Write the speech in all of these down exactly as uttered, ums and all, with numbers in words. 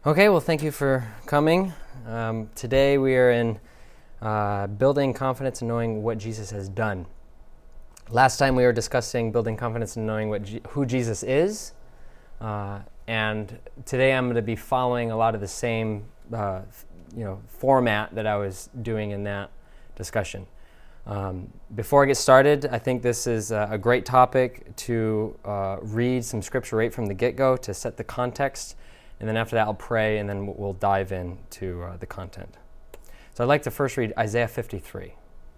Okay, well, thank you for coming. Um, today we are in uh, building confidence and knowing what Jesus has done. Last time we were discussing building confidence and knowing what G- who Jesus is, uh, and today I'm going to be following a lot of the same, uh, you know, format that I was doing in that discussion. Um, before I get started, I think this is a, a great topic to uh, read some scripture right from the get-go to set the context. And then after that, I'll pray, and then we'll dive into uh, the content. So I'd like to first read Isaiah fifty-three.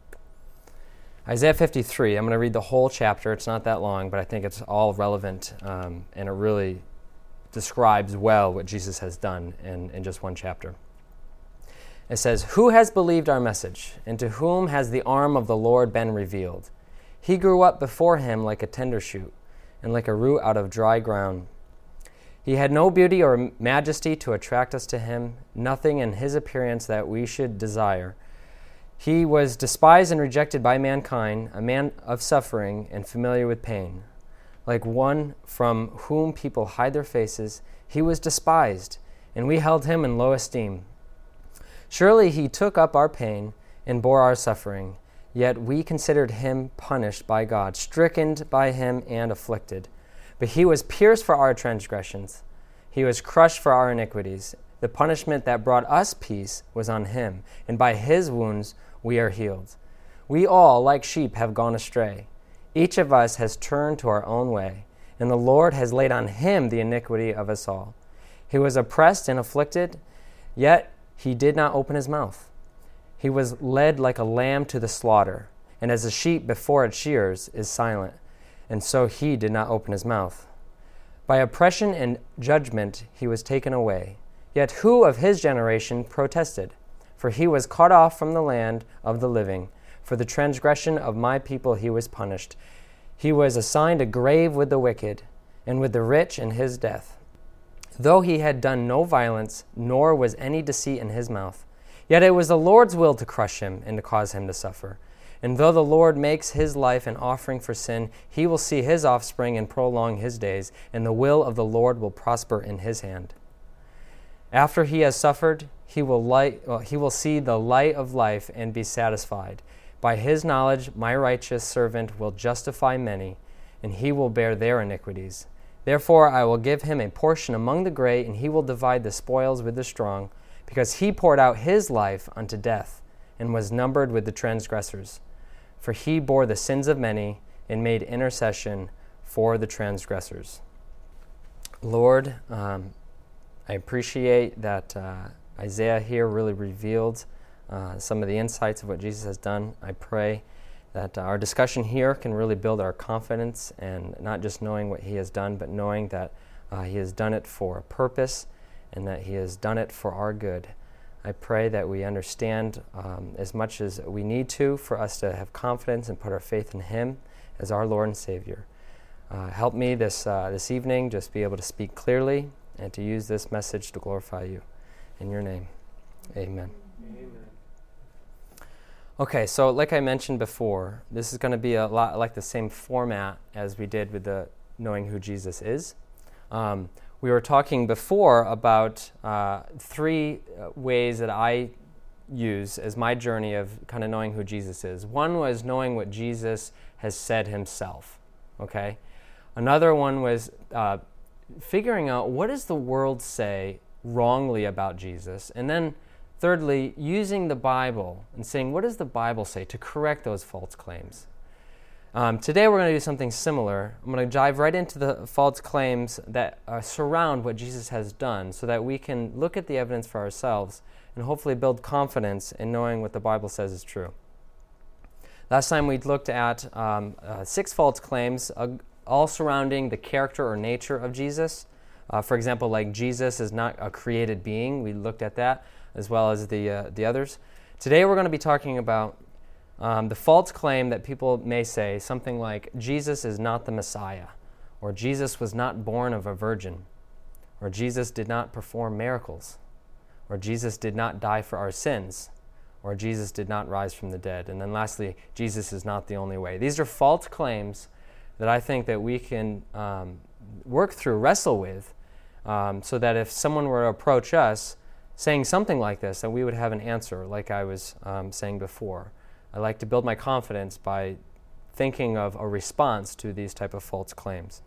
Isaiah fifty-three, I'm going to read the whole chapter. It's not that long, but I think it's all relevant, um, and it really describes well what Jesus has done in, in just one chapter. It says, "Who has believed our message, and to whom has the arm of the Lord been revealed? He grew up before him like a tender shoot, and like a root out of dry ground. He had no beauty or majesty to attract us to him, nothing in his appearance that we should desire. He was despised and rejected by mankind, a man of suffering and familiar with pain. Like one from whom people hide their faces, he was despised, and we held him in low esteem. Surely he took up our pain and bore our suffering, yet we considered him punished by God, stricken by him and afflicted. But he was pierced for our transgressions. He was crushed for our iniquities. The punishment that brought us peace was on him, and by his wounds we are healed. We all, like sheep, have gone astray. Each of us has turned to our own way, and the Lord has laid on him the iniquity of us all. He was oppressed and afflicted, yet he did not open his mouth. He was led like a lamb to the slaughter, and as a sheep before its shearers is silent, and so he did not open his mouth. By oppression and judgment he was taken away. Yet who of his generation protested? For he was cut off from the land of the living. For the transgression of my people he was punished. He was assigned a grave with the wicked, and with the rich in his death. Though he had done no violence, nor was any deceit in his mouth, yet it was the Lord's will to crush him and to cause him to suffer. And though the Lord makes his life an offering for sin, he will see his offspring and prolong his days, and the will of the Lord will prosper in his hand. After he has suffered, he will light, well, he will see the light of life and be satisfied. By his knowledge, my righteous servant will justify many, and he will bear their iniquities. Therefore I will give him a portion among the great, and he will divide the spoils with the strong, because he poured out his life unto death, and was numbered with the transgressors. For he bore the sins of many and made intercession for the transgressors." Lord, um, I appreciate that uh, Isaiah here really revealed uh, some of the insights of what Jesus has done. I pray that uh, our discussion here can really build our confidence, and not just knowing what he has done, but knowing that uh, he has done it for a purpose and that he has done it for our good. I pray that we understand um, as much as we need to for us to have confidence and put our faith in him as our Lord and Savior. Uh, help me this uh, this evening just be able to speak clearly and to use this message to glorify you. In your name, amen. Amen. Okay, so like I mentioned before, this is going to be a lot like the same format as we did with the knowing who Jesus is. Um, We were talking before about uh, three uh, ways that I use as my journey of kind of knowing who Jesus is. One was knowing what Jesus has said himself, okay? Another one was uh, figuring out what does the world say wrongly about Jesus? And then thirdly, using the Bible and saying, what does the Bible say to correct those false claims? Um, today we're going to do something similar. I'm going to dive right into the false claims that uh, surround what Jesus has done so that we can look at the evidence for ourselves and hopefully build confidence in knowing what the Bible says is true. Last time we looked at um, uh, six false claims, uh, all surrounding the character or nature of Jesus. Uh, for example, like Jesus is not a created being. We looked at that as well as the, uh, the others. Today we're going to be talking about Um, the false claim that people may say, something like, Jesus is not the Messiah, or Jesus was not born of a virgin, or Jesus did not perform miracles, or Jesus did not die for our sins, or Jesus did not rise from the dead. And then lastly, Jesus is not the only way. These are false claims that I think that we can um, work through, wrestle with, um, so that if someone were to approach us saying something like this, that we would have an answer, like I was um, saying before. I like to build my confidence by thinking of a response to these type of false claims.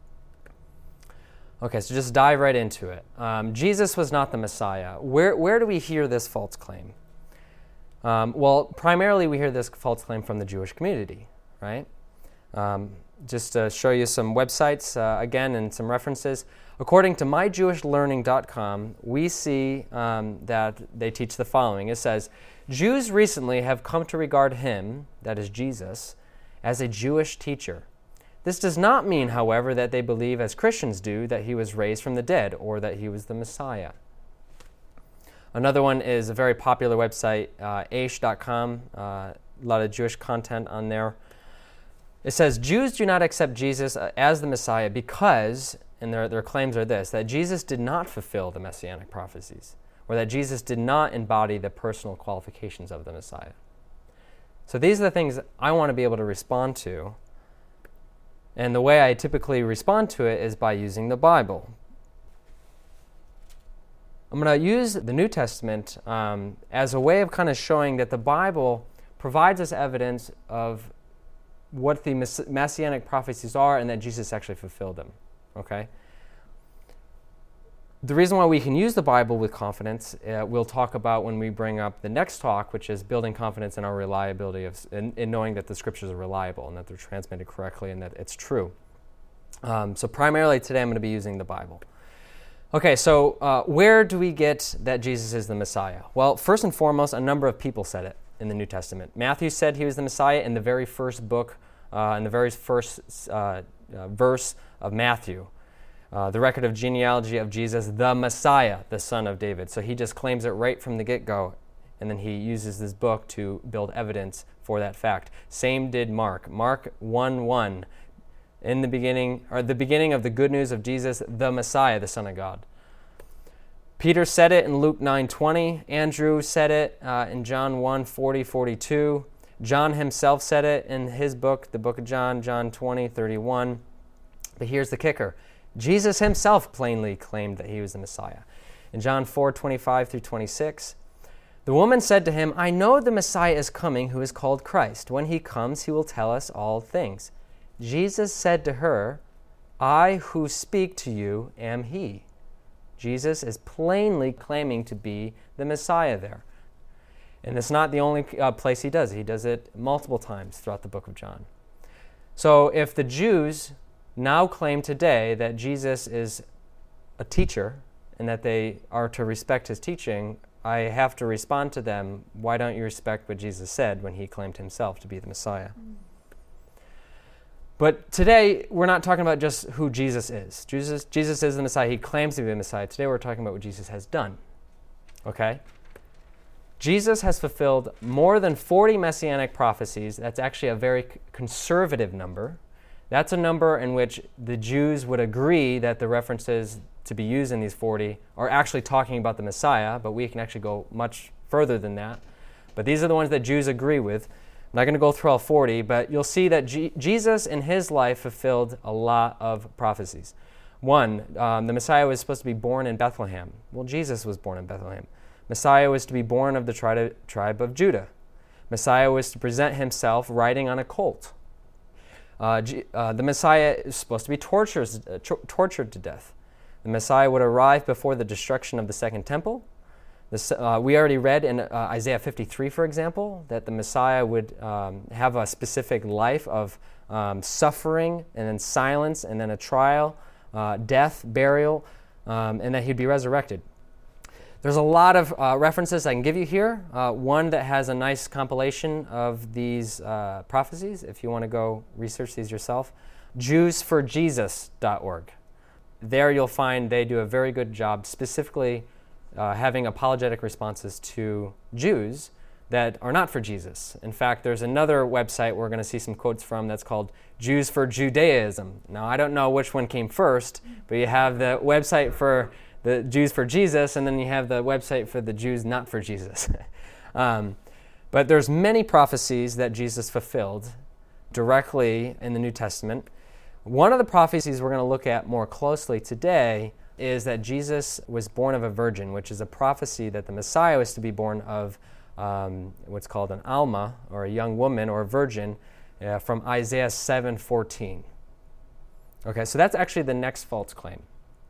Okay, so just dive right into it. Um, Jesus was not the Messiah. Where where do we hear this false claim? Um, well, primarily we hear this false claim from the Jewish community, right? Um, just to show you some websites, uh, again, and some references. According to my jewish learning dot com, we see um, that they teach the following. It says, Jews recently have come to regard him, that is Jesus, as a Jewish teacher. This does not mean, however, that they believe, as Christians do, that he was raised from the dead or that he was the Messiah. Another one is a very popular website, uh, aish dot com, uh, a lot of Jewish content on there. It says, Jews do not accept Jesus as the Messiah because, and their, their claims are this, that Jesus did not fulfill the messianic prophecies, or that Jesus did not embody the personal qualifications of the Messiah. So these are the things I want to be able to respond to. And the way I typically respond to it is by using the Bible. I'm going to use the New Testament um, as a way of kind of showing that the Bible provides us evidence of what the mess- messianic prophecies are and that Jesus actually fulfilled them. Okay? The reason why we can use the Bible with confidence, uh, we'll talk about when we bring up the next talk, which is building confidence in our reliability, of, in, in knowing that the scriptures are reliable and that they're transmitted correctly and that it's true. Um, so primarily today I'm going to be using the Bible. Okay, so uh, where do we get that Jesus is the Messiah? Well, first and foremost, a number of people said it in the New Testament. Matthew said he was the Messiah in the very first book, uh, in the very first uh, uh, verse of Matthew. Uh, the record of genealogy of Jesus, the Messiah, the son of David. So he just claims it right from the get-go, and then he uses this book to build evidence for that fact. Same did Mark. Mark one one, in the beginning, or the beginning of the good news of Jesus, the Messiah, the Son of God. Peter said it in Luke nine twenty. Andrew said it uh, in John one forty forty-two. John himself said it in his book, the book of John, John twenty thirty-one. But here's the kicker. Jesus himself plainly claimed that he was the Messiah. In John four twenty-five through twenty-six, the woman said to him, I know the Messiah is coming, who is called Christ. When he comes, he will tell us all things. Jesus said to her, I who speak to you am he. Jesus is plainly claiming to be the Messiah there. And it's not the only uh, place he does it. He does it multiple times throughout the book of John. So if the Jews now claim today that Jesus is a teacher and that they are to respect his teaching, I have to respond to them, why don't you respect what Jesus said when he claimed himself to be the Messiah? Mm. But today, we're not talking about just who Jesus is. Jesus, Jesus is the Messiah. He claims to be the Messiah. Today, we're talking about what Jesus has done. Okay? Jesus has fulfilled more than forty messianic prophecies. That's actually a very conservative number. That's a number in which the Jews would agree that the references to be used in these forty are actually talking about the Messiah, but we can actually go much further than that. But these are the ones that Jews agree with. I'm not going to go through all forty, but you'll see that G- Jesus in his life fulfilled a lot of prophecies. One, um, the Messiah was supposed to be born in Bethlehem. Well, Jesus was born in Bethlehem. Messiah was to be born of the tri- tribe of Judah. Messiah was to present himself riding on a colt. Uh, G- uh, the Messiah is supposed to be tortured, uh, t- tortured to death. The Messiah would arrive before the destruction of the Second Temple. This, uh, we already read in uh, Isaiah fifty-three, for example, that the Messiah would um, have a specific life of um, suffering and then silence and then a trial, uh, death, burial, um, and that he'd be resurrected. There's a lot of uh, references I can give you here. Uh, one that has a nice compilation of these uh, prophecies, if you want to go research these yourself, Jews for Jesus dot org. There you'll find they do a very good job specifically uh, having apologetic responses to Jews that are not for Jesus. In fact, there's another website we're going to see some quotes from that's called Jews for Judaism. Now, I don't know which one came first, but you have the website for the Jews for Jesus, and then you have the website for the Jews not for Jesus. um, but there's many prophecies that Jesus fulfilled directly in the New Testament. One of the prophecies we're going to look at more closely today is that Jesus was born of a virgin, which is a prophecy that the Messiah was to be born of um, what's called an Alma, or a young woman, or a virgin, uh, from Isaiah seven fourteen. Okay, so that's actually the next false claim.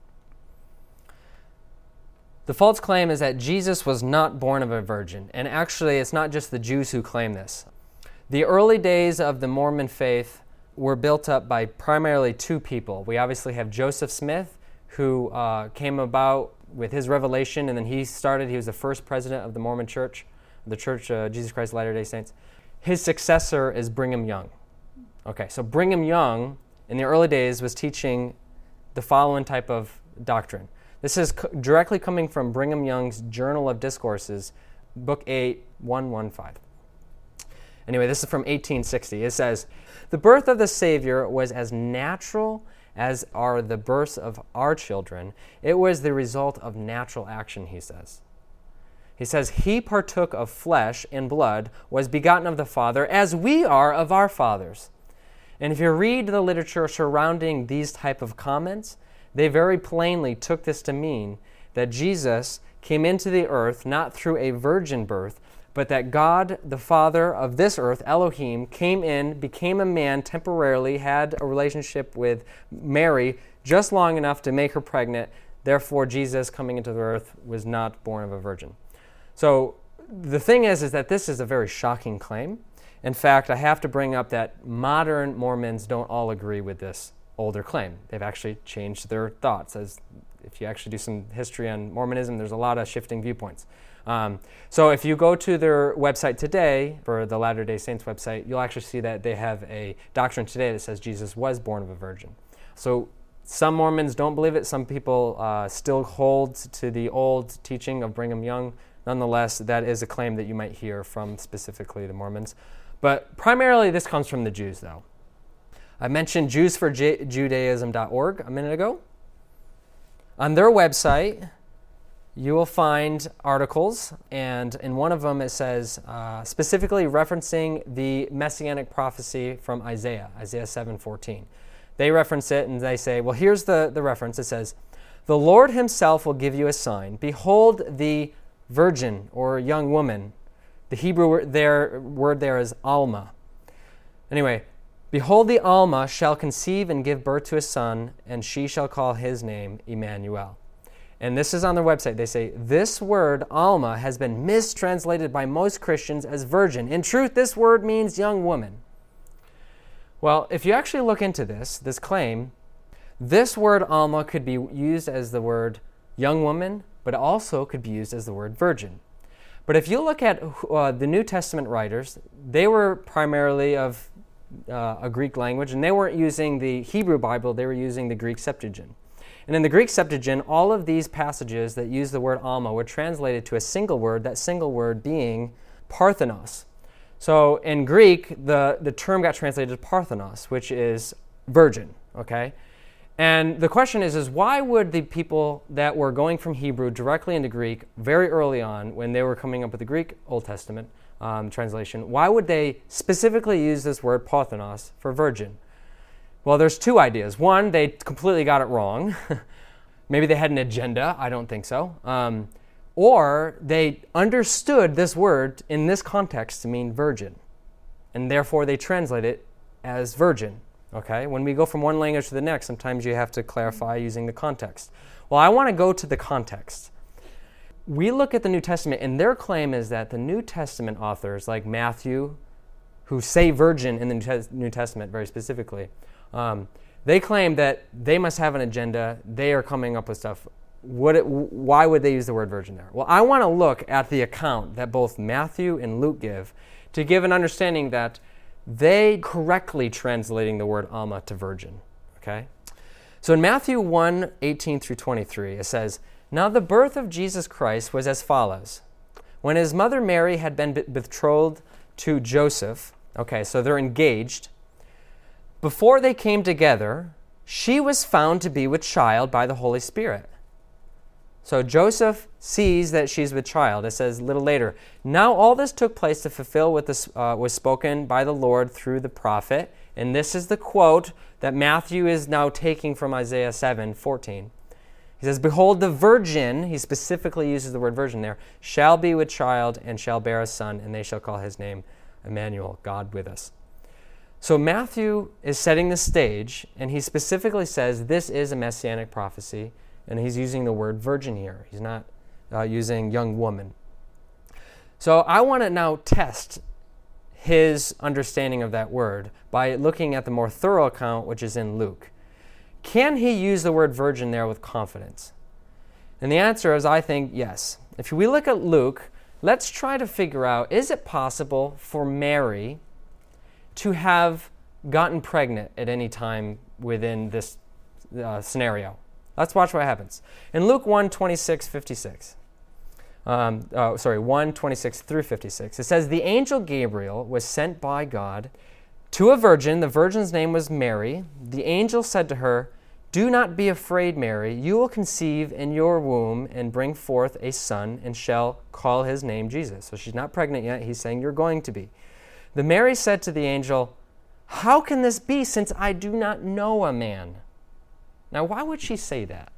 The false claim is that Jesus was not born of a virgin. And actually, it's not just the Jews who claim this. The early days of the Mormon faith were built up by primarily two people. We obviously have Joseph Smith, who uh, came about with his revelation, and then he started, he was the first president of the Mormon Church, the Church of Jesus Christ of Latter-day Saints. His successor is Brigham Young. Okay, so Brigham Young, in the early days, was teaching the following type of doctrine. This is co- directly coming from Brigham Young's Journal of Discourses, Book eight, one fifteen. Anyway, this is from eighteen sixty. It says, "The birth of the Savior was as natural as are the births of our children. It was the result of natural action," he says. He says, "He partook of flesh and blood, was begotten of the Father, as we are of our fathers." And if you read the literature surrounding these type of comments, they very plainly took this to mean that Jesus came into the earth not through a virgin birth, but that God, the Father of this earth, Elohim, came in, became a man temporarily, had a relationship with Mary just long enough to make her pregnant. Therefore, Jesus coming into the earth was not born of a virgin. So the thing is, is that this is a very shocking claim. In fact, I have to bring up that modern Mormons don't all agree with this older claim. They've actually changed their thoughts. As if you actually do some history on Mormonism, there's a lot of shifting viewpoints. Um, so if you go to their website today, for the Latter-day Saints website, you'll actually see that they have a doctrine today that says Jesus was born of a virgin. So some Mormons don't believe it. Some people uh, still hold to the old teaching of Brigham Young. Nonetheless, that is a claim that you might hear from specifically the Mormons. But primarily this comes from the Jews, though. I mentioned Jews for Judaism dot org a minute ago. On their website, you will find articles, and in one of them it says, uh, specifically referencing the messianic prophecy from Isaiah, Isaiah seven fourteen. They reference it and they say, well, here's the, the reference. It says, "The Lord himself will give you a sign. Behold, the virgin," or young woman. The Hebrew word there, word there is Alma. Anyway, "Behold, the Alma shall conceive and give birth to a son, and she shall call his name Emmanuel." And this is on their website. They say, this word, Alma, has been mistranslated by most Christians as virgin. In truth, this word means young woman. Well, if you actually look into this, this claim, this word Alma could be used as the word young woman, but also could be used as the word virgin. But if you look at uh, the New Testament writers, they were primarily of uh, a Greek language, and they weren't using the Hebrew Bible, they were using the Greek Septuagint. And in the Greek Septuagint, all of these passages that use the word Alma were translated to a single word, that single word being Parthenos. So in Greek, the, the term got translated to Parthenos, which is virgin, okay? And the question is, is why would the people that were going from Hebrew directly into Greek very early on, when they were coming up with the Greek Old Testament um, translation, why would they specifically use this word Parthenos for virgin? Well, there's two ideas. One, they completely got it wrong. Maybe they had an agenda. I don't think so. Um, or they understood this word in this context to mean virgin, and therefore they translate it as virgin. Okay? When we go from one language to the next, sometimes you have to clarify using the context. Well, I want to go to the context. We look at the New Testament, and their claim is that the New Testament authors, like Matthew, who say virgin in the New Testament very specifically, um, they claim that they must have an agenda. They are coming up with stuff. What it, why would they use the word virgin there? Well, I want to look at the account that both Matthew and Luke give to give an understanding that they correctly translating the word Alma to virgin. Okay? So in Matthew one, eighteen through twenty-three, it says, "Now the birth of Jesus Christ was as follows. When his mother Mary had been betrothed to Joseph," okay, so they're engaged, "before they came together, she was found to be with child by the Holy Spirit." So Joseph sees that she's with child. It says a little later, "Now all this took place to fulfill what this, uh, was spoken by the Lord through the prophet." And this is the quote that Matthew is now taking from Isaiah seven fourteen. He says, behold, the virgin, he specifically uses the word virgin there, shall be with child and shall bear a son, and they shall call his name Emmanuel, God with us. So Matthew is setting the stage, and he specifically says this is a messianic prophecy, and he's using the word virgin here. He's not uh, using young woman. So I want to now test his understanding of that word by looking at the more thorough account, which is in Luke. Can he use the word virgin there with confidence? And the answer is, I think, yes. If we look at Luke, let's try to figure out, is it possible for Mary to have gotten pregnant at any time within this uh, scenario? Let's watch what happens. In Luke one, twenty-six, fifty-six, um, oh, sorry, one, twenty-six through fifty-six, it says, the angel Gabriel was sent by God to a virgin. The virgin's name was Mary. The angel said to her, do not be afraid, Mary. You will conceive in your womb and bring forth a son and shall call his name Jesus. So she's not pregnant yet. He's saying you're going to be. The Mary said to the angel, how can this be since I do not know a man? Now, why would she say that?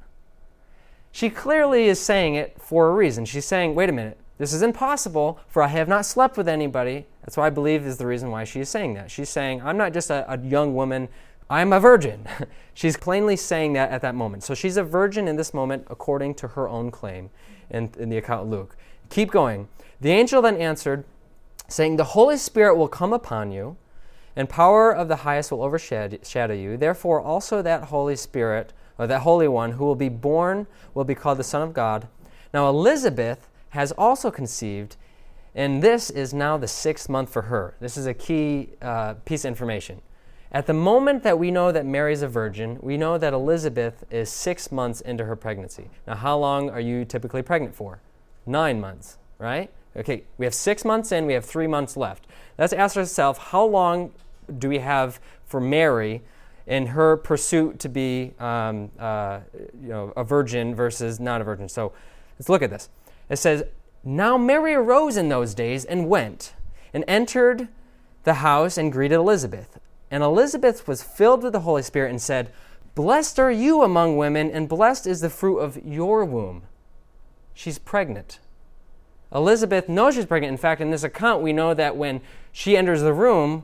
She clearly is saying it for a reason. She's saying, wait a minute, this is impossible, for I have not slept with anybody. That's what I believe is the reason why she is saying that. She's saying, I'm not just a, a young woman, I'm a virgin. She's plainly saying that at that moment. So she's a virgin in this moment according to her own claim in, in the account of Luke. Keep going. The angel then answered, saying, the Holy Spirit will come upon you, and power of the highest will overshadow you. Therefore also that Holy Spirit, or that Holy One, who will be born will be called the Son of God. Now Elizabeth has also conceived, and this is now the sixth month for her. This is a key uh, piece of information. At the moment that we know that Mary is a virgin, we know that Elizabeth is six months into her pregnancy. Now, how long are you typically pregnant for? Nine months, right? Okay, we have six months in, we have three months left. Let's ask ourselves, how long do we have for Mary in her pursuit to be um, uh, you know, a virgin versus not a virgin? So let's look at this. It says, now Mary arose in those days and went and entered the house and greeted Elizabeth. And Elizabeth was filled with the Holy Spirit and said, blessed are you among women, and blessed is the fruit of your womb. She's pregnant. Elizabeth knows she's pregnant. In fact, in this account, we know that when she enters the room,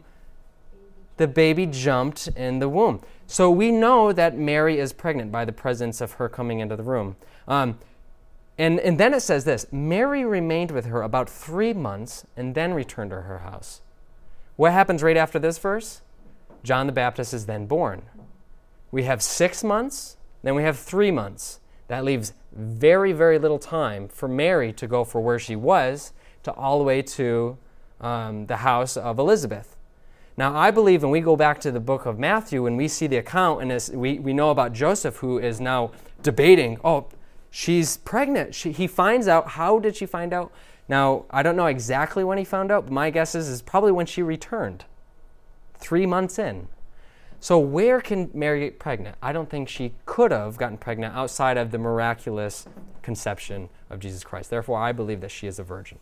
the baby jumped in the womb. So we know that Mary is pregnant by the presence of her coming into the room. Um, and, and then it says this, Mary remained with her about three months and then returned to her house. What happens right after this verse? John the Baptist is then born. We have six months, then we have three months. That leaves very, very little time for Mary to go from where she was to all the way to um, the house of Elizabeth. Now, I believe when we go back to the book of Matthew, and we see the account, and this, we, we know about Joseph, who is now debating, oh, she's pregnant. She, he finds out. How did she find out? Now, I don't know exactly when he found out, but my guess is, is probably when she returned. Three months in. So where can Mary get pregnant? I don't think she could have gotten pregnant outside of the miraculous conception of Jesus Christ. Therefore, I believe that she is a virgin.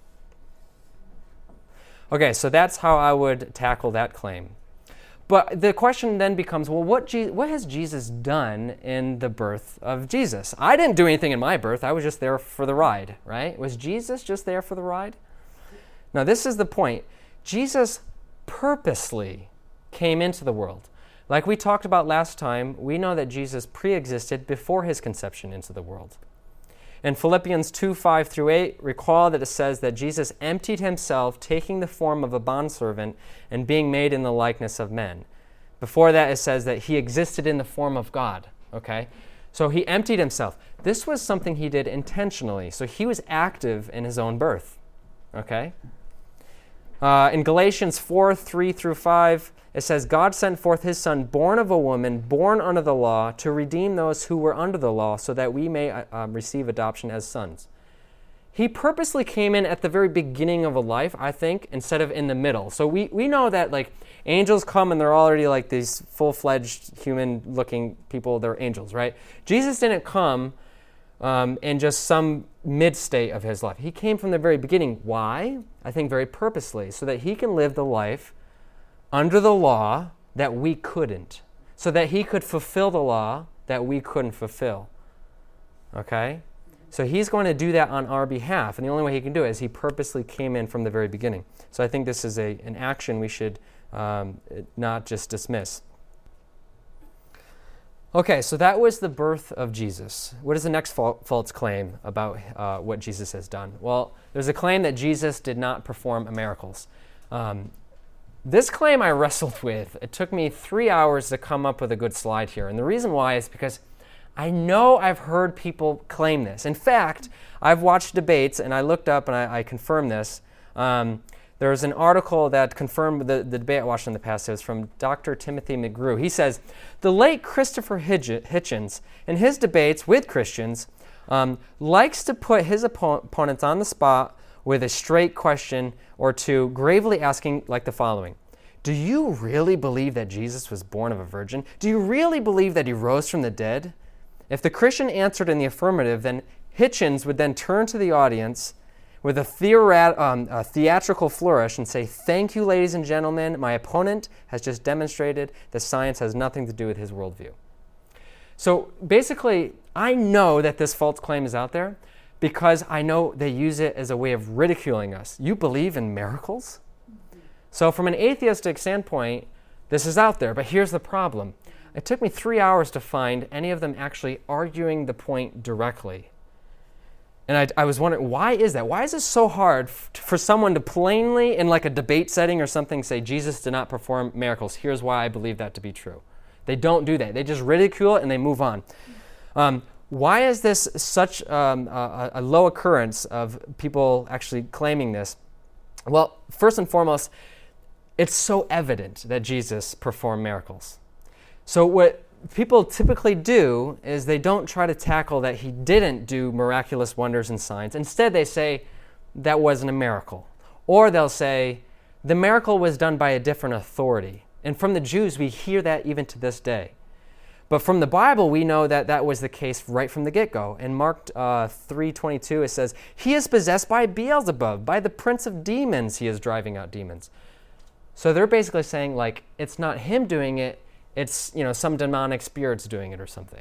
Okay, so that's how I would tackle that claim. But the question then becomes, well, what, Je- what has Jesus done in the birth of Jesus? I didn't do anything in my birth. I was just there for the ride, right? Was Jesus just there for the ride? Now, this is the point. Jesus purposely came into the world. Like we talked about last time, we know that Jesus pre-existed before his conception into the world. In Philippians two, five through eight, recall that it says that Jesus emptied himself, taking the form of a bondservant and being made in the likeness of men. Before that, it says that he existed in the form of God, okay? So he emptied himself. This was something he did intentionally, so he was active in his own birth, okay? Uh, in Galatians four, three through five, it says, God sent forth his Son, born of a woman, born under the law, to redeem those who were under the law, so that we may uh, receive adoption as sons. He purposely came in at the very beginning of a life, I think, instead of in the middle. So we, we know that like angels come and they're already like these full-fledged human-looking people. They're angels, right? Jesus didn't come um, in just some mid-state of his life. He came from the very beginning. Why? I think very purposely, so that he can live the life under the law that we couldn't, so that he could fulfill the law that we couldn't fulfill. Okay? So he's going to do that on our behalf, and the only way he can do it is he purposely came in from the very beginning. So I think this is a an action we should um, not just dismiss. Okay, so that was the birth of Jesus. What is the next fa- false claim about uh, what Jesus has done? Well, there's a claim that Jesus did not perform miracles. Um, this claim I wrestled with. It took me three hours to come up with a good slide here. And the reason why is because I know I've heard people claim this. In fact, I've watched debates, and I looked up and I, I confirmed this. Um, There was an article that confirmed the, the debate I watched in the past. It was from Doctor Timothy McGrew. He says, the late Christopher Hitchens, in his debates with Christians, um, likes to put his oppo- opponents on the spot with a straight question or two, gravely asking like the following. Do you really believe that Jesus was born of a virgin? Do you really believe that he rose from the dead? If the Christian answered in the affirmative, then Hitchens would then turn to the audience with a, theorat- um, a theatrical flourish and say, thank you, ladies and gentlemen, my opponent has just demonstrated that science has nothing to do with his worldview. So basically, I know that this false claim is out there because I know they use it as a way of ridiculing us. You believe in miracles? So from an atheistic standpoint, this is out there, but here's the problem. It took me three hours to find any of them actually arguing the point directly. And I, I was wondering, why is that? Why is it so hard f- for someone to plainly, in like a debate setting or something, say, Jesus did not perform miracles. Here's why I believe that to be true. They don't do that. They just ridicule it and they move on. Um, why is this such um, a, a low occurrence of people actually claiming this? Well, first and foremost, it's so evident that Jesus performed miracles. So what people typically do is they don't try to tackle that he didn't do miraculous wonders and signs. Instead, they say that wasn't a miracle. Or they'll say the miracle was done by a different authority. And from the Jews, we hear that even to this day. But from the Bible, we know that that was the case right from the get-go. In Mark uh, three twenty-two, it says, he is possessed by Beelzebub, by the prince of demons he is driving out demons. So they're basically saying, like, it's not him doing it, it's, you know, some demonic spirits doing it or something.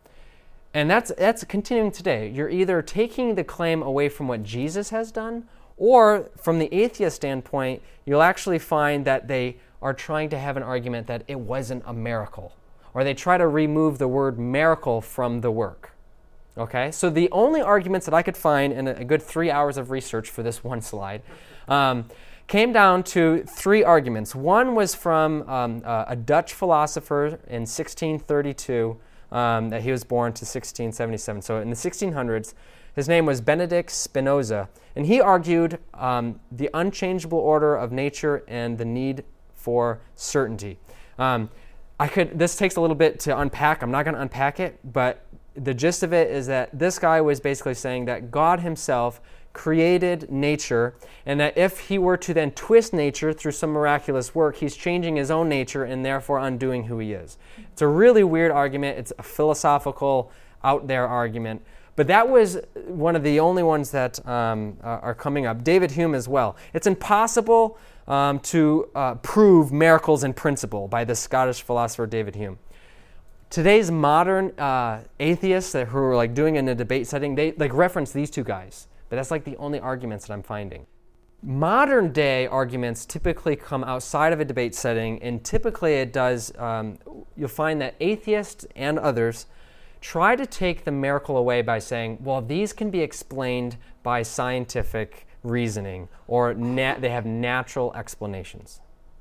And that's that's continuing today. You're either taking the claim away from what Jesus has done, or from the atheist standpoint, you'll actually find that they are trying to have an argument that it wasn't a miracle. Or they try to remove the word miracle from the work. Okay? So the only arguments that I could find in a, a good three hours of research for this one slide um, came down to three arguments. One was from um, uh, a Dutch philosopher in sixteen thirty-two, um, that he was born to sixteen seventy-seven. So in the sixteen hundreds, his name was Benedict Spinoza, and he argued um, the unchangeable order of nature and the need for certainty. Um, I could. This takes a little bit to unpack. I'm not going to unpack it, but the gist of it is that this guy was basically saying that God himself created nature, and that if he were to then twist nature through some miraculous work, he's changing his own nature and therefore undoing who he is. It's a really weird argument. It's a philosophical, out there argument. But that was one of the only ones that um, are coming up. David Hume as well. It's impossible um, to uh, prove miracles in principle by the Scottish philosopher David Hume. Today's modern uh, atheists that who are like doing it in a debate setting, they like reference these two guys. But that's like the only arguments that I'm finding. Modern day arguments typically come outside of a debate setting, and typically it does, um, you'll find that atheists and others try to take the miracle away by saying, well, these can be explained by scientific reasoning, or nat- they have natural explanations.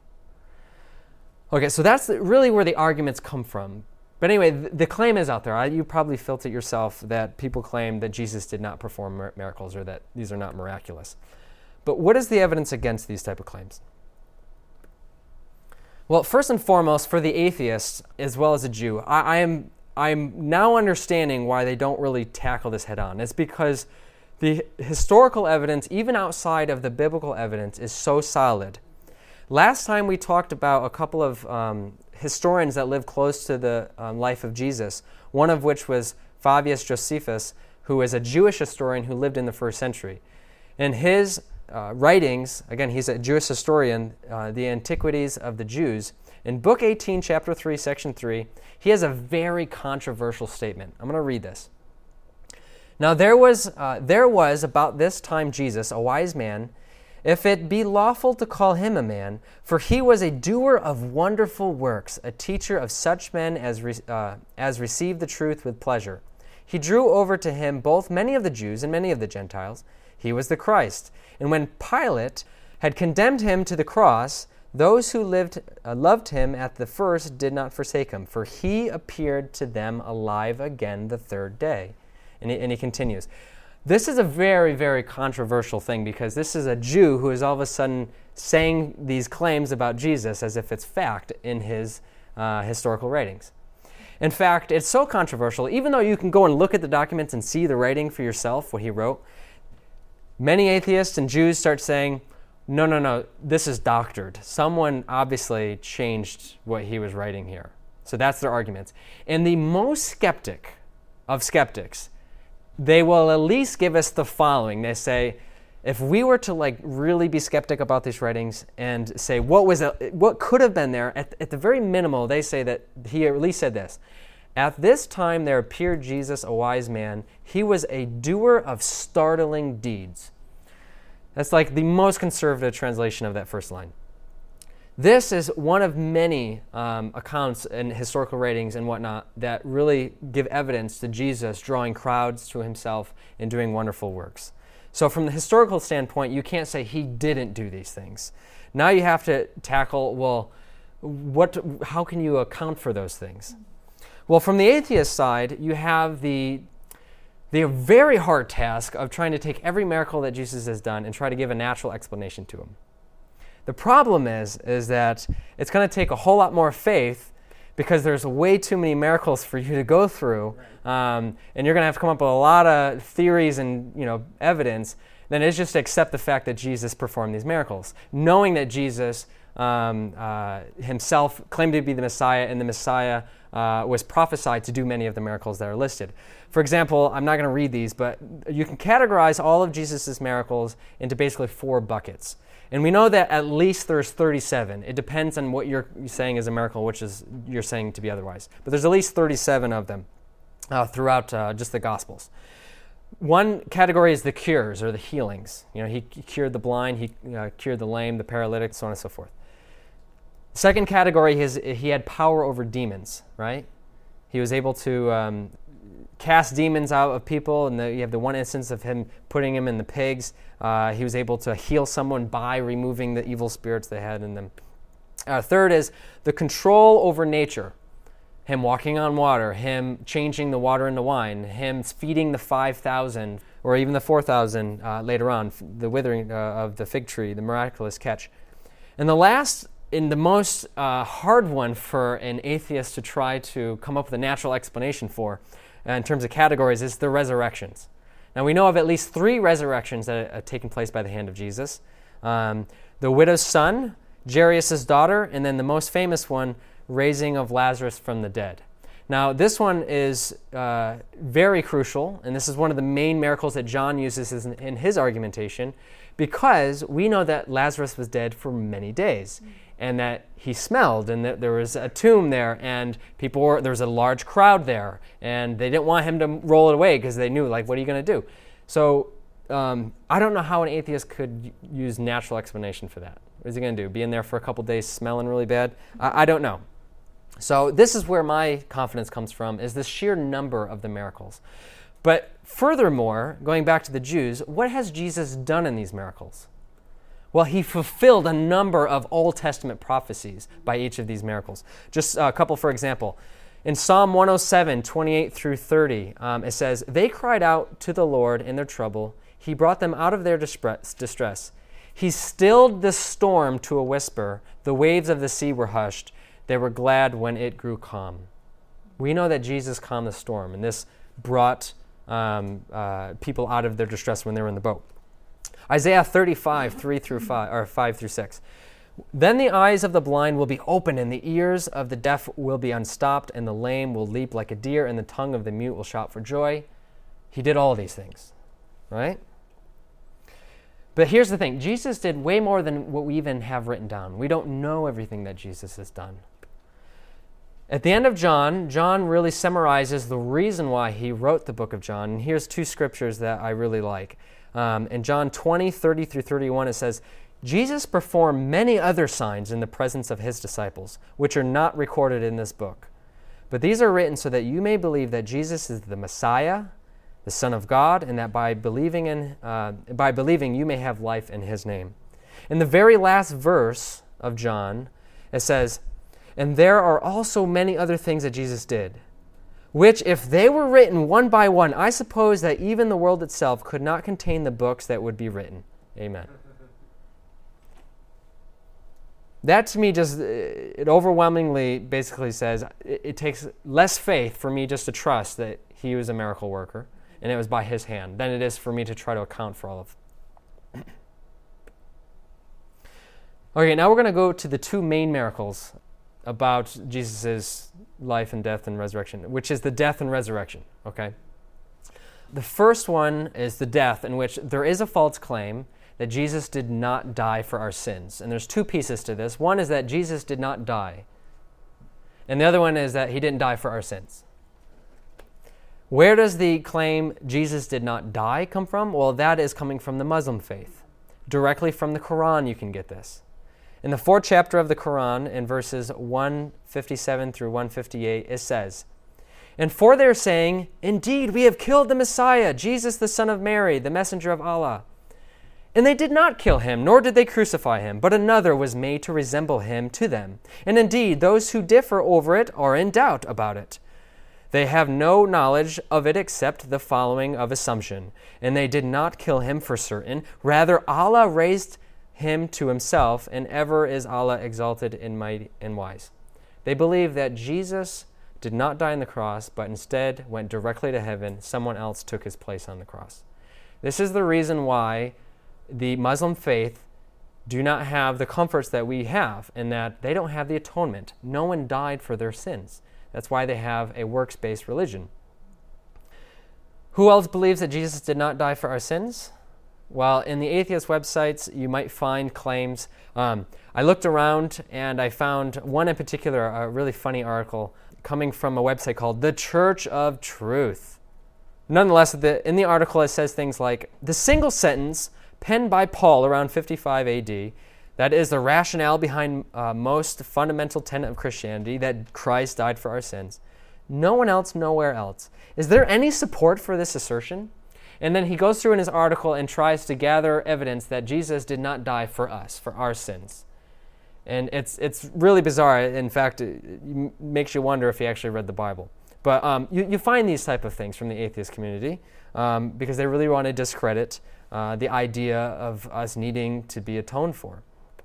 Okay, so that's really where the arguments come from. But anyway, th- the claim is out there. I, you probably felt it yourself that people claim that Jesus did not perform mir- miracles or that these are not miraculous. But what is the evidence against these type of claims? Well, first and foremost, for the atheist as well as a Jew, I, I am I'm now understanding why they don't really tackle this head on. It's because the historical evidence, even outside of the biblical evidence, is so solid. Last time we talked about a couple of um, historians that lived close to the um, life of Jesus, one of which was Flavius Josephus, who is a Jewish historian who lived in the first century. In his uh, writings, again, he's a Jewish historian, uh, the Antiquities of the Jews, in Book eighteen, Chapter three, Section three, he has a very controversial statement. I'm going to read this. Now there was, uh, there was about this time Jesus, a wise man, if it be lawful to call him a man, for he was a doer of wonderful works, a teacher of such men as, re- uh, as received the truth with pleasure. He drew over to him both many of the Jews and many of the Gentiles. He was the Christ. And when Pilate had condemned him to the cross, those who lived uh, loved him at the first did not forsake him, for he appeared to them alive again the third day. And he, and he continues. This is a very, very controversial thing because this is a Jew who is all of a sudden saying these claims about Jesus as if it's fact in his uh, historical writings. In fact, it's so controversial, even though you can go and look at the documents and see the writing for yourself, what he wrote, many atheists and Jews start saying, no, no, no, this is doctored. Someone obviously changed what he was writing here. So that's their arguments. And the most skeptic of skeptics, they will at least give us the following. They say, if we were to like really be skeptic about these writings and say what was it, what could have been there, at, at the very minimal, they say that he at least said this. At this time there appeared Jesus, a wise man. He was a doer of startling deeds. That's like the most conservative translation of that first line. This is one of many um, accounts and historical writings and whatnot that really give evidence to Jesus drawing crowds to himself and doing wonderful works. So from the historical standpoint, you can't say he didn't do these things. Now you have to tackle, well, what? How can you account for those things? Well, from the atheist side, you have the the very hard task of trying to take every miracle that Jesus has done and try to give a natural explanation to him. The problem is, is that it's going to take a whole lot more faith because there's way too many miracles for you to go through, um, and you're going to have to come up with a lot of theories and you know evidence. Then it's just to accept the fact that Jesus performed these miracles, knowing that Jesus um, uh, himself claimed to be the Messiah, and the Messiah uh, was prophesied to do many of the miracles that are listed. For example, I'm not going to read these, but you can categorize all of Jesus' miracles into basically four buckets. And we know that at least there's thirty-seven. It depends on what you're saying is a miracle, which is you're saying to be otherwise. But there's at least thirty-seven of them uh, throughout uh, just the Gospels. One category is the cures or the healings. You know, he cured the blind, he uh, cured the lame, the paralytic, so on and so forth. Second category is he had power over demons, right? He was able to um, cast demons out of people, and the, you have the one instance of him putting him in the pigs. Uh, he was able to heal someone by removing the evil spirits they had in them. Uh, third is the control over nature. Him walking on water, him changing the water into wine, him feeding the five thousand, or even the four thousand uh, later on, the withering uh, of the fig tree, the miraculous catch. And the last, and the most uh, hard one for an atheist to try to come up with a natural explanation for, uh, in terms of categories, is the resurrections. Now we know of at least three resurrections that have taken place by the hand of Jesus. Um, the widow's son, Jairus' daughter, and then the most famous one, raising of Lazarus from the dead. Now, this one is uh, very crucial, and this is one of the main miracles that John uses in, in his argumentation, because we know that Lazarus was dead for many days, mm-hmm. and that he smelled, and that there was a tomb there, and people were, there was a large crowd there, and they didn't want him to roll it away because they knew, like, what are you going to do? So um, I don't know how an atheist could use natural explanation for that. What is he going to do? Be in there for a couple days smelling really bad? I, I don't know. So this is where my confidence comes from, is the sheer number of the miracles. But furthermore, going back to the Jews, what has Jesus done in these miracles? Well, he fulfilled a number of Old Testament prophecies by each of these miracles. Just a couple, for example. In Psalm one oh seven, twenty-eight through thirty, um, it says, "They cried out to the Lord in their trouble. He brought them out of their distress. He stilled the storm to a whisper. The waves of the sea were hushed. They were glad when it grew calm." We know that Jesus calmed the storm, and this brought um, uh, people out of their distress when they were in the boat. Isaiah thirty-five, three through five, or five through six. "Then the eyes of the blind will be opened, and the ears of the deaf will be unstopped, and the lame will leap like a deer, and the tongue of the mute will shout for joy." He did all these things, right? But here's the thing. Jesus did way more than what we even have written down. We don't know everything that Jesus has done. At the end of John, John really summarizes the reason why he wrote the book of John. And here's two scriptures that I really like. Um, in John twenty, thirty through thirty-one, it says, Jesus performed many other signs in the presence of his disciples, which are not recorded in this book. But these are written so that you may believe that Jesus is the Messiah, the Son of God, and that by believing in uh, by believing you may have life in his name. In the very last verse of John, it says, and there are also many other things that Jesus did, which if they were written one by one, I suppose that even the world itself could not contain the books that would be written. Amen. That to me just, it overwhelmingly basically says it, it takes less faith for me just to trust that he was a miracle worker and it was by his hand than it is for me to try to account for all of it. Okay, now we're going to go to the two main miracles about Jesus' life and death and resurrection, which is the death and resurrection, okay? The first one is the death, in which there is a false claim that Jesus did not die for our sins. And there's two pieces to this. One is that Jesus did not die. And the other one is that he didn't die for our sins. Where does the claim Jesus did not die come from? Well, that is coming from the Muslim faith. Directly from the Quran you can get this. In the fourth chapter of the Quran, in verses one fifty-seven through one fifty-eight, it says, and for their saying, indeed, we have killed the Messiah, Jesus the son of Mary, the messenger of Allah. And they did not kill him, nor did they crucify him, but another was made to resemble him to them. And indeed, those who differ over it are in doubt about it. They have no knowledge of it except the following of assumption. And they did not kill him for certain. Rather, Allah raised him to himself, and ever is Allah exalted in might and wise. They believe that Jesus did not die on the cross, but instead went directly to heaven. Someone else took his place on the cross. This is the reason why the Muslim faith do not have the comforts that we have, in that they don't have the atonement. No one died for their sins. That's why they have a works-based religion. Who else believes that Jesus did not die for our sins? Well, in the atheist websites, you might find claims. Um, I looked around and I found one in particular, a really funny article coming from a website called The Church of Truth. Nonetheless, the, in the article it says things like, the single sentence penned by Paul around fifty-five A D, that is the rationale behind uh, most fundamental tenet of Christianity, that Christ died for our sins. No one else, nowhere else. Is there any support for this assertion? And then he goes through in his article and tries to gather evidence that Jesus did not die for us, for our sins. And it's it's really bizarre. In fact, it makes you wonder if he actually read the Bible. But um, you, you find these type of things from the atheist community um, because they really want to discredit uh, the idea of us needing to be atoned for.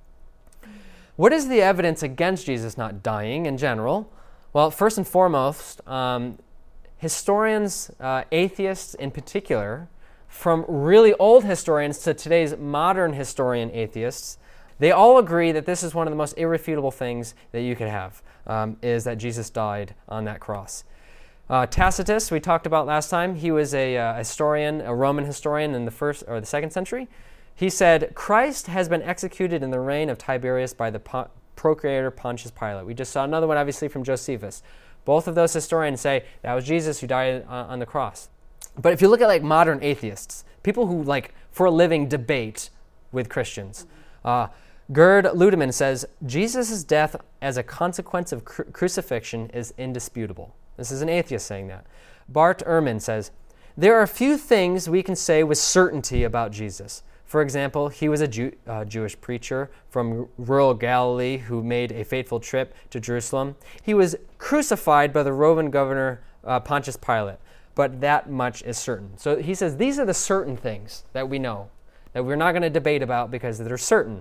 What is the evidence against Jesus not dying in general? Well, first and foremost, um, historians, uh, atheists in particular, from really old historians to today's modern historian atheists, they all agree that this is one of the most irrefutable things that you could have, um, is that Jesus died on that cross. Uh, Tacitus, we talked about last time, he was a uh, historian, a Roman historian in the first or the second century. He said, Christ has been executed in the reign of Tiberius by the po- procurator Pontius Pilate. We just saw another one, obviously, from Josephus. Both of those historians say that was Jesus who died on, on the cross. But if you look at like modern atheists, people who like for a living debate with Christians, uh, Gerd Ludemann says, Jesus' death as a consequence of cru- crucifixion is indisputable. This is an atheist saying that. Bart Ehrman says, there are few things we can say with certainty about Jesus. For example, he was a Jew, uh, Jewish preacher from rural Galilee who made a fateful trip to Jerusalem. He was crucified by the Roman governor uh, Pontius Pilate, but that much is certain. So he says these are the certain things that we know, that we're not going to debate about because they're certain.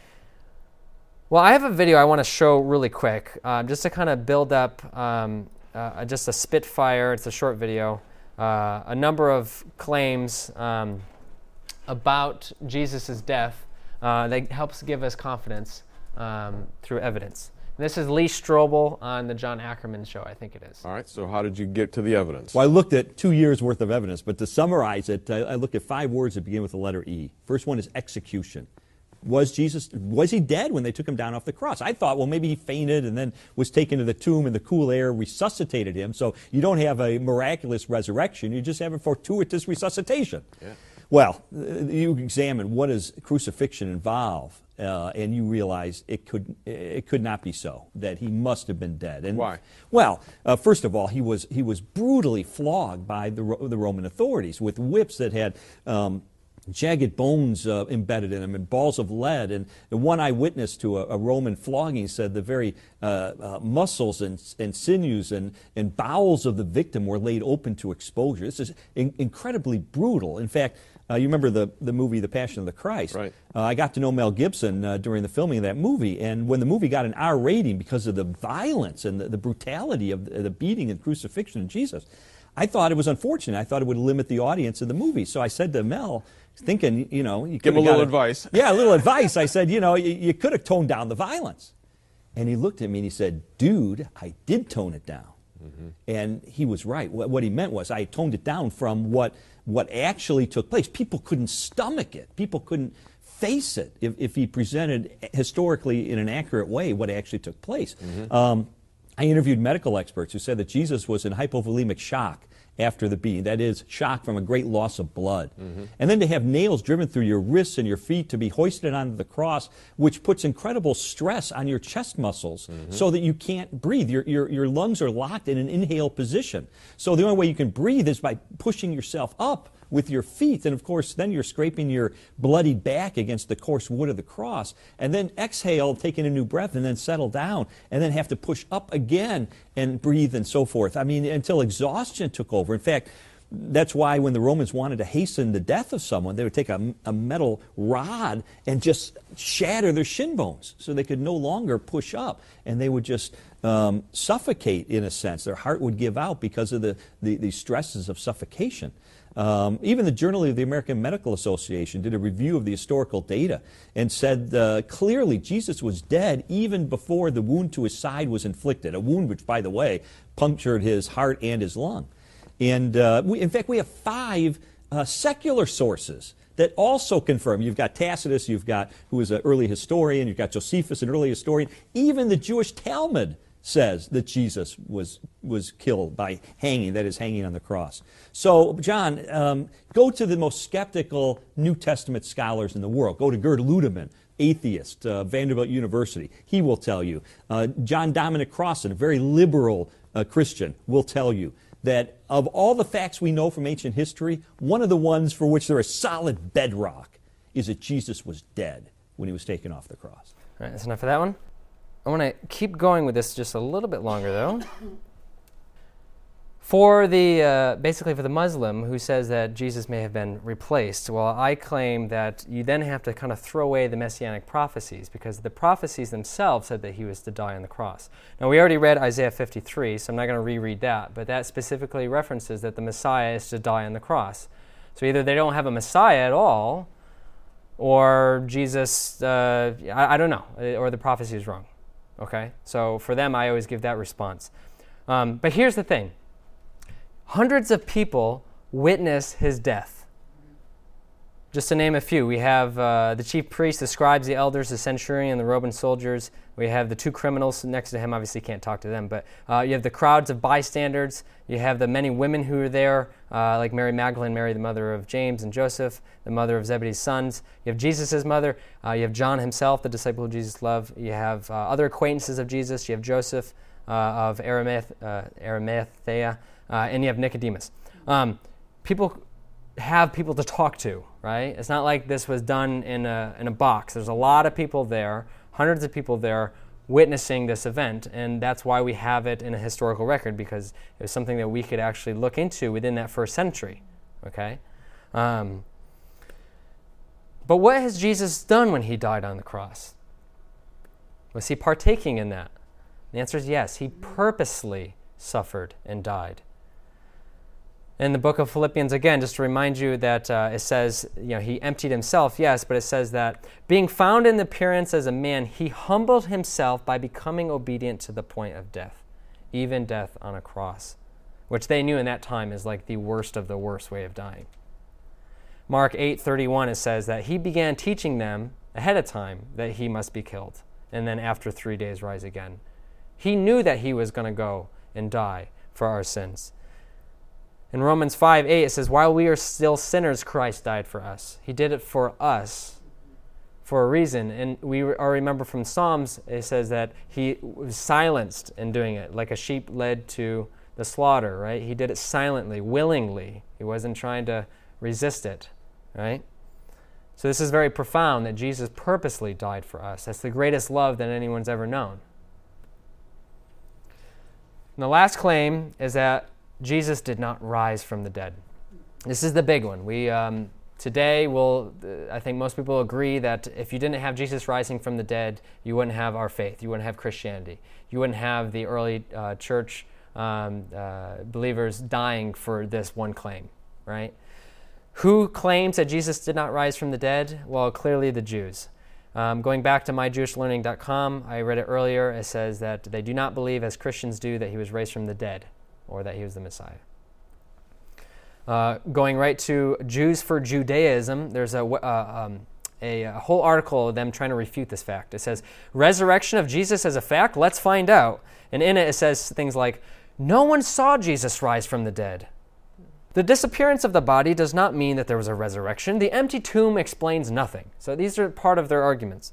Well, I have a video I want to show really quick, uh, just to kind of build up um, uh, just a Spitfire. It's a short video, uh, a number of claims um, about Jesus' death uh, that helps give us confidence um, through evidence. And this is Lee Strobel on the John Ackerman show, I think it is. All right, so how did you get to the evidence? Well, I looked at two years' worth of evidence, but to summarize it, I, I looked at five words that begin with the letter E. First one is execution. was Jesus, was he dead when they took him down off the cross? I thought, well, maybe he fainted and then was taken to the tomb and the cool air resuscitated him. So you don't have a miraculous resurrection. You just have a fortuitous resuscitation. Yeah. Well, you examine what does crucifixion involve, uh, and you realize it could it could not be so, that he must have been dead. And, why? Well, uh, first of all, he was he was brutally flogged by the the Roman authorities with whips that had Um, jagged bones uh, embedded in them and balls of lead. And, and one eyewitness to a, a Roman flogging said the very uh, uh, muscles and, and sinews and, and bowels of the victim were laid open to exposure. This is in, incredibly brutal. In fact, uh, you remember the, the movie The Passion of the Christ. Right. Uh, I got to know Mel Gibson uh, during the filming of that movie, and when the movie got an R rating because of the violence and the, the brutality of the, the beating and crucifixion of Jesus, I thought it was unfortunate. I thought it would limit the audience of the movie. So I said to Mel, thinking, you know, you give him a little a, advice. Yeah, a little advice. I said, you know, you, you could have toned down the violence. And he looked at me and he said, dude, I did tone it down. Mm-hmm. And he was right. What, what he meant was I toned it down from what what actually took place. People couldn't stomach it. People couldn't face it if, if he presented historically in an accurate way what actually took place. Mm-hmm. Um, I interviewed medical experts who said that Jesus was in hypovolemic shock after the beating. That is, shock from a great loss of blood. Mm-hmm. And then to have nails driven through your wrists and your feet to be hoisted onto the cross, which puts incredible stress on your chest muscles mm-hmm. so that you can't breathe. Your, your, your lungs are locked in an inhale position. So the only way you can breathe is by pushing yourself up with your feet. And of course, then you're scraping your bloody back against the coarse wood of the cross. And then exhale, taking a new breath, and then settle down, and then have to push up again and breathe and so forth. I mean, until exhaustion took over. In fact, that's why when the Romans wanted to hasten the death of someone, they would take a, a metal rod and just shatter their shin bones so they could no longer push up. And they would just um, suffocate, in a sense. Their heart would give out because of the, the, the stresses of suffocation. Um, even the Journal of the American Medical Association did a review of the historical data and said uh, clearly Jesus was dead even before the wound to his side was inflicted, a wound which, by the way, punctured his heart and his lung. And uh, we, in fact, we have five uh, secular sources that also confirm. You've got Tacitus, you've got, who is an early historian, you've got Josephus, an early historian. Even the Jewish Talmud says that Jesus was was killed by hanging, that is, hanging on the cross. So, John, um, go to the most skeptical New Testament scholars in the world. Go to Gerd Ludemann, atheist, uh, Vanderbilt University. He will tell you. Uh, John Dominic Crossan, a very liberal uh, Christian, will tell you that of all the facts we know from ancient history, one of the ones for which there is solid bedrock is that Jesus was dead when he was taken off the cross. All right, that's enough of that one. I want to keep going with this just a little bit longer, though. For the, uh, basically for the Muslim who says that Jesus may have been replaced, well, I claim that you then have to kind of throw away the messianic prophecies because the prophecies themselves said that he was to die on the cross. Now, we already read Isaiah fifty-three, so I'm not going to reread that, but that specifically references that the Messiah is to die on the cross. So either they don't have a Messiah at all, or Jesus, uh, I, I don't know, or the prophecy is wrong. Okay, so for them, I always give that response. Um, but here's the thing. Hundreds of people witness his death. Just to name a few, we have uh, the chief priests, the scribes, the elders, the centurion, the Roman soldiers. We have the two criminals next to him. Obviously, can't talk to them, but uh, you have the crowds of bystanders. You have the many women who are there, uh, like Mary Magdalene, Mary, the mother of James and Joseph, the mother of Zebedee's sons. You have Jesus' mother. Uh, you have John himself, the disciple who Jesus loved. You have uh, other acquaintances of Jesus. You have Joseph uh, of Arimath- uh, Arimathea, uh, and you have Nicodemus. Um, people have people to talk to, right? It's not like this was done in a in a box. There's a lot of people there, hundreds of people there witnessing this event, and that's why we have it in a historical record, because it was something that we could actually look into within that first century, okay? Um, but what has Jesus done when he died on the cross? Was he partaking in that? The answer is yes. He purposely suffered and died. In the book of Philippians, again, just to remind you that uh, it says, you know, he emptied himself, yes, but it says that being found in appearance as a man, he humbled himself by becoming obedient to the point of death, even death on a cross, which they knew in that time is like the worst of the worst way of dying. Mark eight thirty-one, it says that he began teaching them ahead of time that he must be killed, and then after three days rise again. He knew that he was going to go and die for our sins. In Romans five eight, it says, while we are still sinners, Christ died for us. He did it for us for a reason. And we are remember from Psalms, it says that he was silenced in doing it, like a sheep led to the slaughter, right? He did it silently, willingly. He wasn't trying to resist it, right? So this is very profound that Jesus purposely died for us. That's the greatest love that anyone's ever known. And the last claim is that Jesus did not rise from the dead. This is the big one. We um, today will, uh, I think most people agree that if you didn't have Jesus rising from the dead, you wouldn't have our faith. You wouldn't have Christianity. You wouldn't have the early uh, church um, uh, believers dying for this one claim, right? Who claims that Jesus did not rise from the dead? Well, clearly the Jews. Um, going back to my jewish learning dot com, I read it earlier. It says that they do not believe, as Christians do, that he was raised from the dead or that he was the Messiah. Uh, going right to Jews for Judaism, there's a, uh, um, a, a whole article of them trying to refute this fact. It says, resurrection of Jesus as a fact? Let's find out. And in it, it says things like, no one saw Jesus rise from the dead. The disappearance of the body does not mean that there was a resurrection. The empty tomb explains nothing. So these are part of their arguments.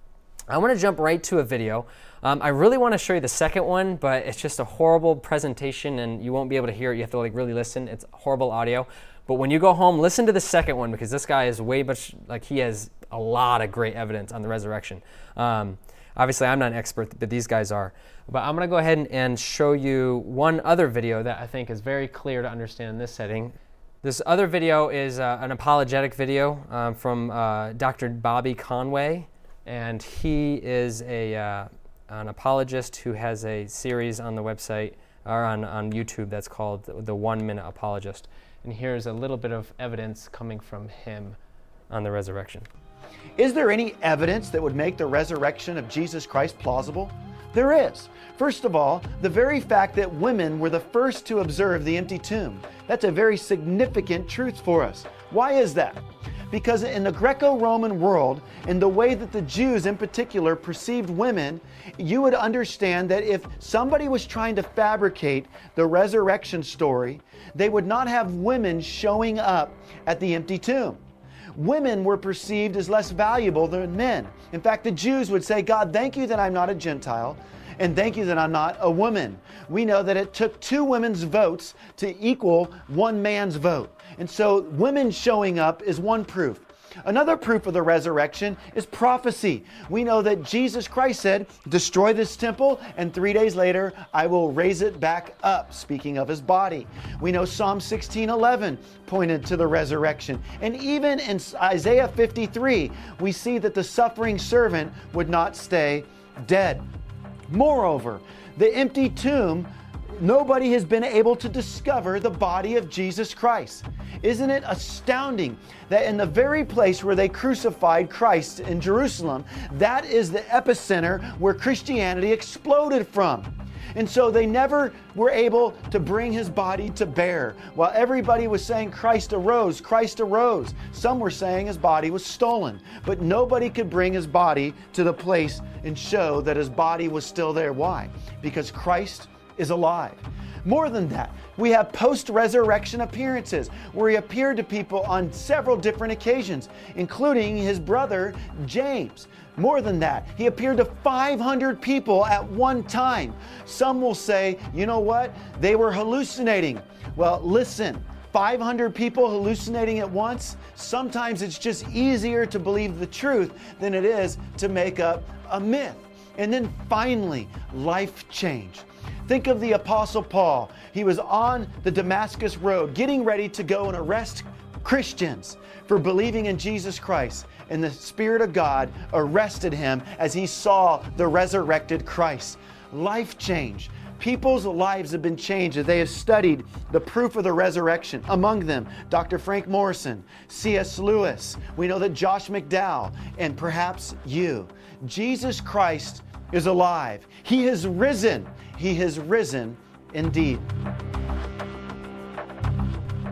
I want to jump right to a video. Um, I really want to show you the second one, but it's just a horrible presentation and you won't be able to hear it. You have to like really listen. It's horrible audio. But when you go home, listen to the second one because this guy is way much, like he has a lot of great evidence on the resurrection. Um, obviously, I'm not an expert, but these guys are. But I'm going to go ahead and, and show you one other video that I think is very clear to understand in this setting. This other video is uh, an apologetic video um, from uh, Doctor Bobby Conway, and he is a uh, an apologist who has a series on the website or on, on YouTube that's called The One Minute Apologist. And here's a little bit of evidence coming from him on the resurrection. Is there any evidence that would make the resurrection of Jesus Christ plausible? There is. First of all, the very fact that women were the first to observe the empty tomb. That's a very significant truth for us. Why is that? Because in the Greco-Roman world, in the way that the Jews in particular perceived women, you would understand that if somebody was trying to fabricate the resurrection story, they would not have women showing up at the empty tomb. Women were perceived as less valuable than men. In fact, the Jews would say, God, thank you that I'm not a Gentile, and thank you that I'm not a woman. We know that it took two women's votes to equal one man's vote. And so women showing up is one proof. Another proof of the resurrection is prophecy. We know that Jesus Christ said, destroy this temple, and three days later, I will raise it back up, speaking of his body. We know Psalm sixteen eleven pointed to the resurrection. And even in Isaiah fifty-three, we see that the suffering servant would not stay dead. Moreover, the empty tomb, nobody has been able to discover the body of Jesus Christ. Isn't it astounding that in the very place where they crucified Christ in Jerusalem, that is the epicenter where Christianity exploded from? And so they never were able to bring his body to bear. While everybody was saying Christ arose, Christ arose, some were saying his body was stolen. But nobody could bring his body to the place and show that his body was still there. Why? Because Christ is alive. More than that, we have post-resurrection appearances where he appeared to people on several different occasions, including his brother James. More than that, he appeared to five hundred people at one time. Some will say, you know what? They were hallucinating. Well, listen, five hundred people hallucinating at once, sometimes it's just easier to believe the truth than it is to make up a myth. And then finally, life change. Think of the Apostle Paul. He was on the Damascus Road getting ready to go and arrest Christians for believing in Jesus Christ. And the Spirit of God arrested him as he saw the resurrected Christ. Life change. People's lives have been changed as they have studied the proof of the resurrection. Among them, Doctor Frank Morrison, C S Lewis. We know that Josh McDowell, and perhaps you. Jesus Christ is alive. He has risen. He has risen indeed.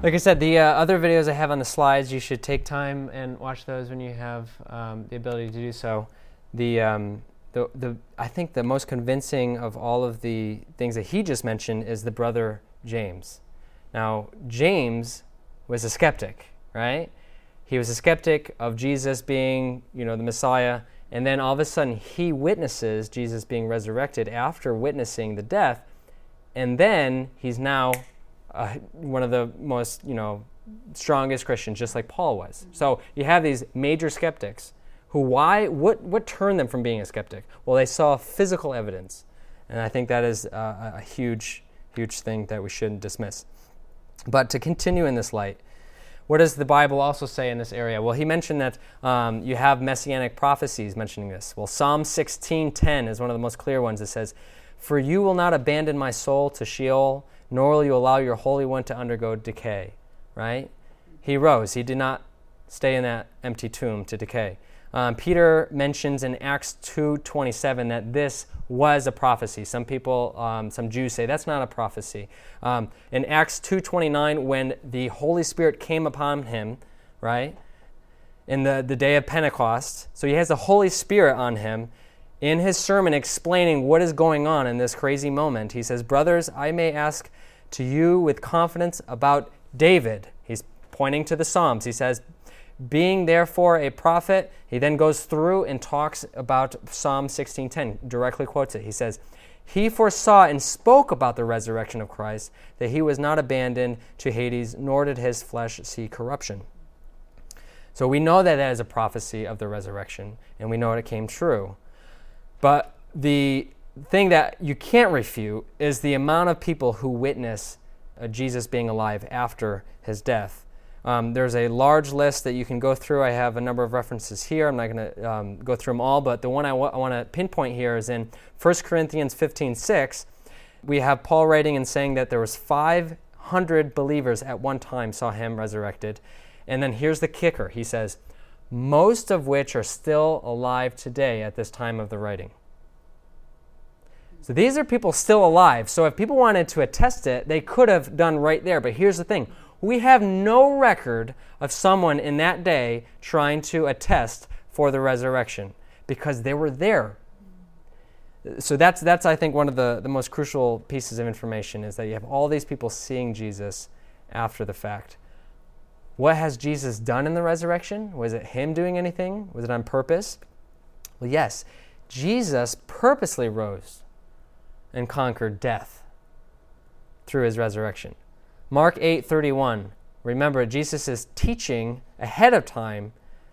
Like I said, the uh, other videos I have on the slides, you should take time and watch those when you have um, the ability to do so. The, um, the, the, I think the most convincing of all of the things that he just mentioned is the brother James. Now, James was a skeptic, right? He was a skeptic of Jesus being, you know, the Messiah, and then all of a sudden he witnesses Jesus being resurrected after witnessing the death, and then he's now Uh, one of the most, you know, strongest Christians, just like Paul was. So you have these major skeptics who, why, what, what turned them from being a skeptic? Well, they saw physical evidence, and I think that is uh, a huge, huge thing that we shouldn't dismiss. But to continue in this light, what does the Bible also say in this area? Well, he mentioned that um, you have messianic prophecies mentioning this. Well, Psalm sixteen ten is one of the most clear ones. It says, "For you will not abandon my soul to Sheol, nor will you allow your Holy One to undergo decay," right? He rose. He did not stay in that empty tomb to decay. Um, Peter mentions in Acts two twenty-seven that this was a prophecy. Some people, um, some Jews say that's not a prophecy. Um, in Acts two twenty-nine, when the Holy Spirit came upon him, right, in the, the day of Pentecost, so he has the Holy Spirit on him, in his sermon explaining what is going on in this crazy moment, he says, "Brothers, I may ask to you with confidence about David." He's pointing to the Psalms. He says, "Being therefore a prophet," he then goes through and talks about Psalm sixteen ten, directly quotes it. He says, "He foresaw and spoke about the resurrection of Christ, that he was not abandoned to Hades, nor did his flesh see corruption." So we know that that is a prophecy of the resurrection, and we know it came true. But the thing that you can't refute is the amount of people who witness uh, Jesus being alive after his death. Um, there's a large list that you can go through. I have a number of references here. I'm not going to um, go through them all, but the one I, w- I want to pinpoint here is in First Corinthians fifteen six. We have Paul writing and saying that there was five hundred believers at one time saw him resurrected. And then here's the kicker. He says, most of which are still alive today at this time of the writing. So these are people still alive. So if people wanted to attest it, they could have done right there. But here's the thing. We have no record of someone in that day trying to attest for the resurrection because they were there. So that's, that's I think, one of the, the most crucial pieces of information is that you have all these people seeing Jesus after the fact. What has Jesus done in the resurrection? Was it him doing anything? Was it on purpose? Well, yes. Jesus purposely rose and conquered death through his resurrection. Mark eight thirty-one. Remember, Jesus is teaching ahead of time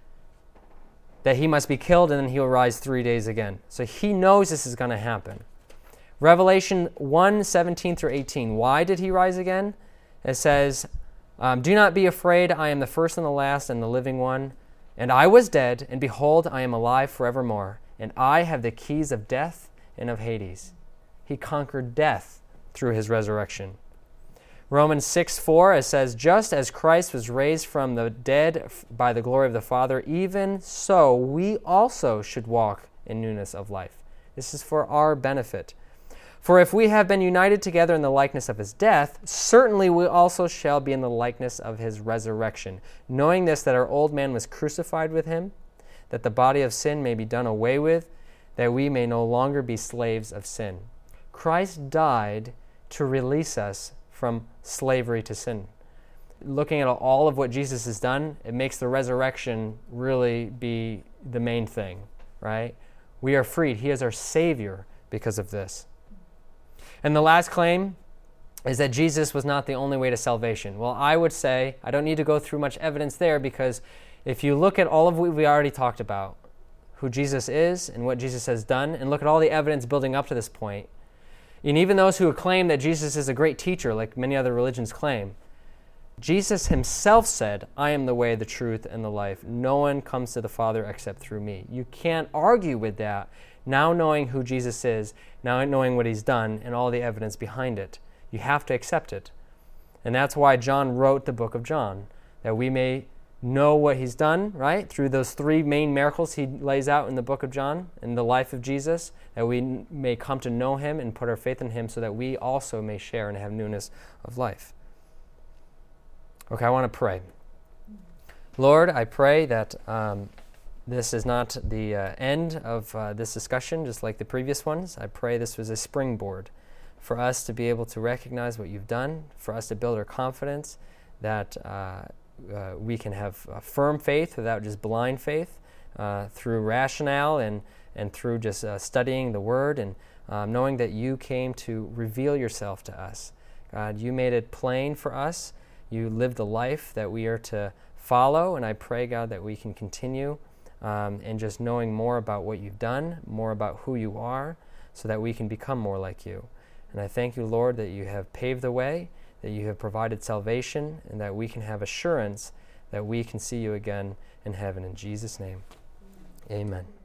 that he must be killed and then he'll rise three days again. So he knows this is going to happen. Revelation one seventeen through eighteen. Why did he rise again? It says, um, "Do not be afraid. I am the first and the last and the living one. And I was dead, and behold, I am alive forevermore. And I have the keys of death and of Hades." He conquered death through his resurrection. Romans six four, it says, "Just as Christ was raised from the dead by the glory of the Father, even so we also should walk in newness of life." This is for our benefit. "For if we have been united together in the likeness of his death, certainly we also shall be in the likeness of his resurrection, knowing this, that our old man was crucified with him, that the body of sin may be done away with, that we may no longer be slaves of sin." Christ died to release us from slavery to sin. Looking at all of what Jesus has done, it makes the resurrection really be the main thing, right? We are freed. He is our Savior because of this. And the last claim is that Jesus was not the only way to salvation. Well, I would say, I don't need to go through much evidence there, because if you look at all of what we already talked about, who Jesus is and what Jesus has done, and look at all the evidence building up to this point, and even those who claim that Jesus is a great teacher, like many other religions claim, Jesus himself said, "I am the way, the truth, and the life. No one comes to the Father except through me." You can't argue with that, now knowing who Jesus is, now knowing what he's done, and all the evidence behind it. You have to accept it. And that's why John wrote the book of John, that we may know what he's done, right? Through those three main miracles he lays out in the book of John, in the life of Jesus, that we may come to know him and put our faith in him so that we also may share and have newness of life. Okay, I want to pray. Lord, I pray that um, this is not the uh, end of uh, this discussion, just like the previous ones. I pray this was a springboard for us to be able to recognize what you've done, for us to build our confidence that uh, uh, we can have uh, firm faith without just blind faith, uh, through rationale and, and through just uh, studying the Word and um, knowing that you came to reveal yourself to us. God, you made it plain for us. You lived the life that we are to follow, and I pray, God, that we can continue um, in just knowing more about what you've done, more about who you are, so that we can become more like you. And I thank you, Lord, that you have paved the way, that you have provided salvation, and that we can have assurance that we can see you again in heaven. In Jesus' name, amen.